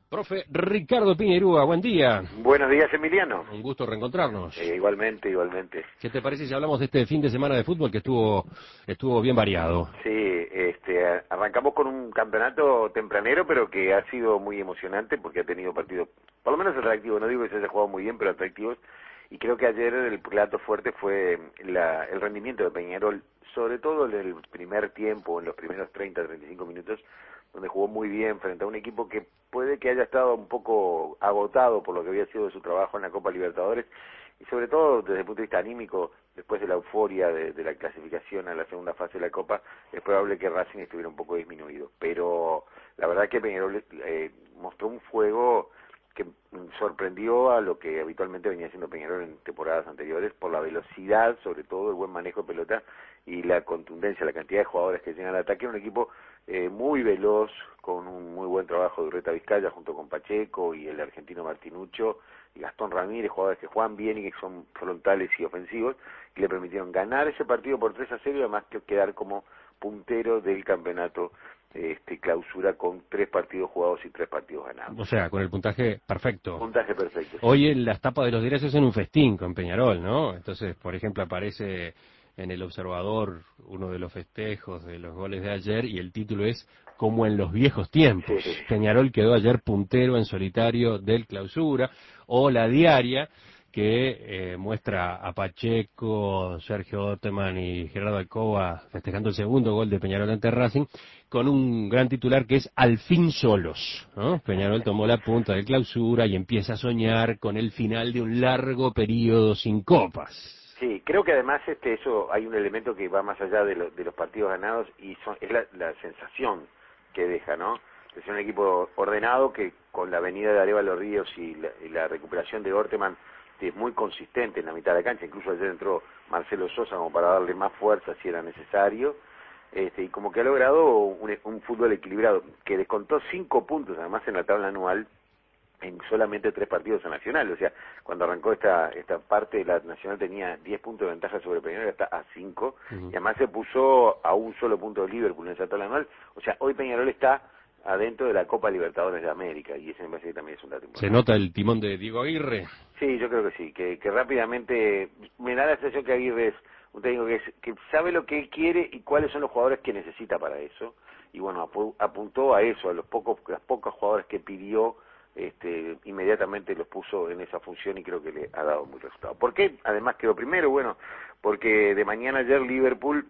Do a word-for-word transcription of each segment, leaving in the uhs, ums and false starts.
Profe Ricardo Piñerúa, buen día. Buenos días, Emiliano. Un gusto reencontrarnos. Eh, igualmente, igualmente. ¿Qué te parece si hablamos de este fin de semana de fútbol que estuvo estuvo bien variado? Sí, este, arrancamos con un campeonato tempranero, pero que ha sido muy emocionante porque ha tenido partidos, por lo menos atractivos. No digo que se haya jugado muy bien, pero atractivos. Y creo que ayer el plato fuerte fue la, el rendimiento de Peñarol, sobre todo en el primer tiempo, en los primeros treinta, treinta y cinco minutos, donde jugó muy bien frente a un equipo que puede que haya estado un poco agotado por lo que había sido de su trabajo en la Copa Libertadores, y sobre todo desde el punto de vista anímico, después de la euforia de, de la clasificación a la segunda fase de la Copa, es probable que Racing estuviera un poco disminuido. Pero la verdad que Peñarol eh, mostró un fuego que sorprendió a lo que habitualmente venía haciendo Peñarol en temporadas anteriores, por la velocidad, sobre todo el buen manejo de pelota y la contundencia, la cantidad de jugadores que llegan al ataque. Era un equipo eh, muy veloz, con un muy buen trabajo de Urreta Vizcaya junto con Pacheco y el argentino Martinuccio y Gastón Ramírez, jugadores que juegan bien y que son frontales y ofensivos, y le permitieron ganar ese partido por tres a cero y además que quedar como puntero del campeonato este clausura con tres partidos jugados y tres partidos ganados. O sea, con el puntaje perfecto. Puntaje perfecto. Sí. Hoy en las tapas de los diarios hacen un festín con Peñarol, ¿no? Entonces, por ejemplo, aparece en El Observador uno de los festejos de los goles de ayer y el título es como en los viejos tiempos. Sí. Peñarol quedó ayer puntero en solitario del clausura, o La Diaria, que eh, muestra a Pacheco, Sergio Orteman y Gerardo Alcoba festejando el segundo gol de Peñarol ante Racing, con un gran titular que es al fin solos, ¿no? Peñarol tomó la punta de clausura y empieza a soñar con el final de un largo periodo sin copas. Sí, creo que además este eso hay un elemento que va más allá de, lo, de los partidos ganados y son, es la, la sensación que deja, ¿no? Es un equipo ordenado que con la venida de Arévalo Ríos y la, y la recuperación de Orteman es muy consistente en la mitad de la cancha. Incluso ayer entró Marcelo Sosa como para darle más fuerza si era necesario. Este, y como que ha logrado un, un fútbol equilibrado, que descontó cinco puntos además en la tabla anual en solamente tres partidos a Nacional. O sea, cuando arrancó esta esta parte, la Nacional tenía diez puntos de ventaja sobre Peñarol, está a cinco, uh-huh. Y además se puso a un solo punto de Liverpool en esa tabla anual. O sea, hoy Peñarol está adentro de la Copa Libertadores de América, y ese me parece que también es un dato importante. ¿Se nota el timón de Diego Aguirre? Sí, yo creo que sí, que, que rápidamente, me da la sensación que Aguirre es un técnico que, es, que sabe lo que él quiere y cuáles son los jugadores que necesita para eso, y bueno, apu apuntó a eso, a los pocos, los pocos jugadores que pidió, este, inmediatamente los puso en esa función y creo que le ha dado muy resultado. ¿Por qué? Además quedó primero, bueno, porque de mañana ayer Liverpool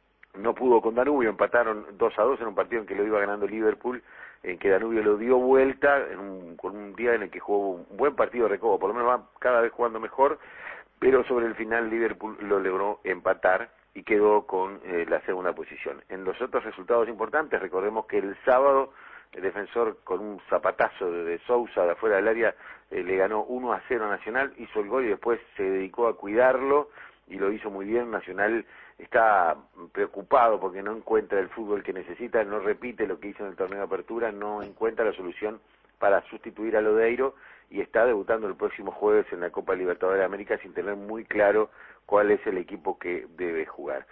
no pudo con Danubio, empataron dos a dos en un partido en que lo iba ganando Liverpool, en que Danubio lo dio vuelta, en un, con un día en el que jugó un buen partido de Recoba, por lo menos va cada vez jugando mejor, pero sobre el final Liverpool lo logró empatar y quedó con eh, la segunda posición. En los otros resultados importantes, recordemos que el sábado el Defensor con un zapatazo de, de Sousa de afuera del área eh, le ganó uno a cero a Nacional, hizo el gol y después se dedicó a cuidarlo y lo hizo muy bien. Nacional está preocupado porque no encuentra el fútbol que necesita, no repite lo que hizo en el torneo de apertura, no encuentra la solución para sustituir a Lodeiro y está debutando el próximo jueves en la Copa Libertadores de América sin tener muy claro cuál es el equipo que debe jugar.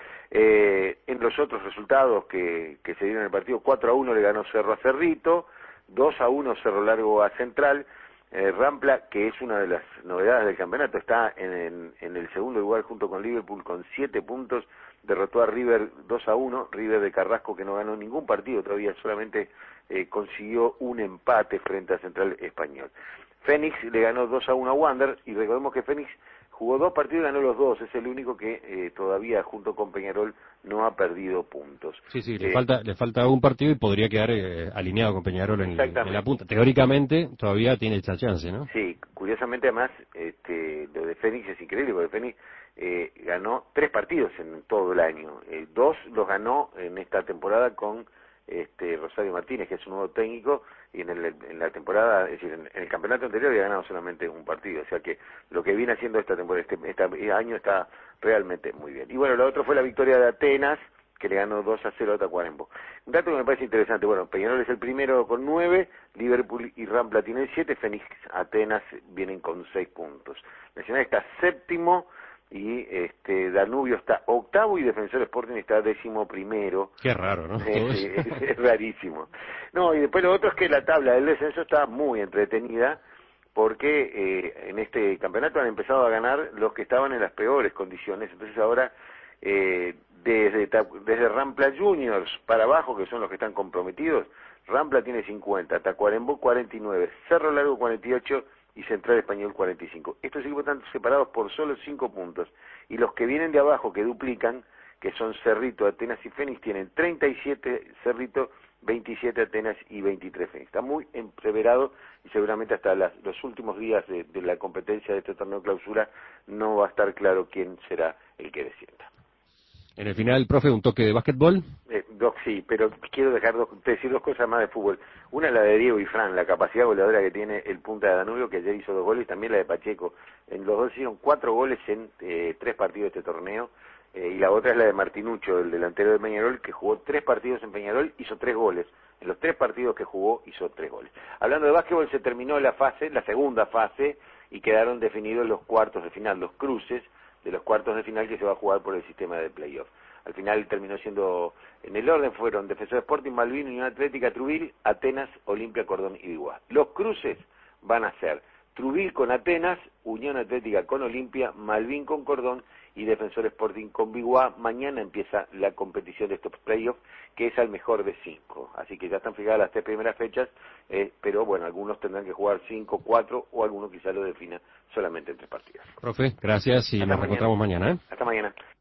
Eh, en los otros resultados que, que se dieron en el partido, cuatro a uno le ganó Cerro a Cerrito, dos a uno Cerro Largo a Central. Eh, Rampla, que es una de las novedades del campeonato, está en, en, en el segundo lugar junto con Liverpool con siete puntos, derrotó a River dos a uno, River de Carrasco que no ganó ningún partido todavía, solamente eh, consiguió un empate frente a Central Español. Fénix le ganó dos a uno a Wander, y recordemos que Fénix jugó dos partidos y ganó los dos, es el único que eh, todavía junto con Peñarol no ha perdido puntos. Sí, sí, eh, le falta le falta un partido y podría quedar eh, alineado con Peñarol en, en la punta. Teóricamente todavía tiene esa chance, ¿no? Sí, curiosamente además este, lo de Fénix es increíble, porque Fénix eh, ganó tres partidos en todo el año, eh, dos los ganó en esta temporada con este Rosario Martínez, que es un nuevo técnico, y en, el, en la temporada, es decir, en, en el campeonato anterior había ganado solamente un partido, o sea que lo que viene haciendo esta temporada, este, este año está realmente muy bien. Y bueno, lo otro fue la victoria de Atenas, que le ganó dos a cero a Tacuarembó. Un dato que me parece interesante, bueno, Peñarol es el primero con nueve, Liverpool y Rampla tienen siete, Fénix, Atenas vienen con seis puntos. Nacional está séptimo, y este Danubio está octavo y Defensor Sporting está décimo primero. Qué raro, ¿no? Es, es, es rarísimo. No, y después lo otro es que la tabla del descenso está muy entretenida, porque eh, en este campeonato han empezado a ganar los que estaban en las peores condiciones. Entonces ahora eh, desde desde Rampla Juniors para abajo, que son los que están comprometidos, Rampla tiene cincuenta, Tacuarembó cuarenta y nueve, Cerro Largo cuarenta y ocho y Central Español cuarenta y cinco. Estos equipos están separados por solo cinco puntos, y los que vienen de abajo, que duplican, que son Cerrito, Atenas y Fénix, tienen treinta y siete Cerrito, veintisiete Atenas y veintitrés Fénix. Está muy empreverado, y seguramente hasta las, los últimos días de, de la competencia de este torneo clausura no va a estar claro quién será el que descienda. En el final, profe, un toque de básquetbol. Eh, Doc, sí, pero quiero dejar dos, decir dos cosas más de fútbol. Una es la de Diego y Fran, la capacidad goleadora que tiene el punta de Danubio, que ayer hizo dos goles, y también la de Pacheco. En los dos hicieron cuatro goles en eh, tres partidos de este torneo. Eh, y la otra es la de Martinuccio, el delantero de Peñarol, que jugó tres partidos en Peñarol, hizo tres goles. En los tres partidos que jugó, hizo tres goles. Hablando de básquetbol, se terminó la fase, la segunda fase, y quedaron definidos los cuartos de final, los cruces de los cuartos de final que se va a jugar por el sistema de playoff. Al final terminó siendo, en el orden fueron Defensor Sporting, Malvin, Unión Atlética, Trubil, Atenas, Olimpia, Cordón y Biguá. Los cruces van a ser Trubil con Atenas, Unión Atlética con Olimpia, Malvin con Cordón y Defensor Sporting con Biguá. Mañana empieza la competición de estos playoffs, que es al mejor de cinco. Así que ya están fijadas las tres primeras fechas, eh, pero bueno, algunos tendrán que jugar cinco, cuatro, o algunos quizá lo defina solamente en tres partidos. Profe, gracias y Hasta nos mañana. reencontramos mañana, ¿eh? Hasta mañana.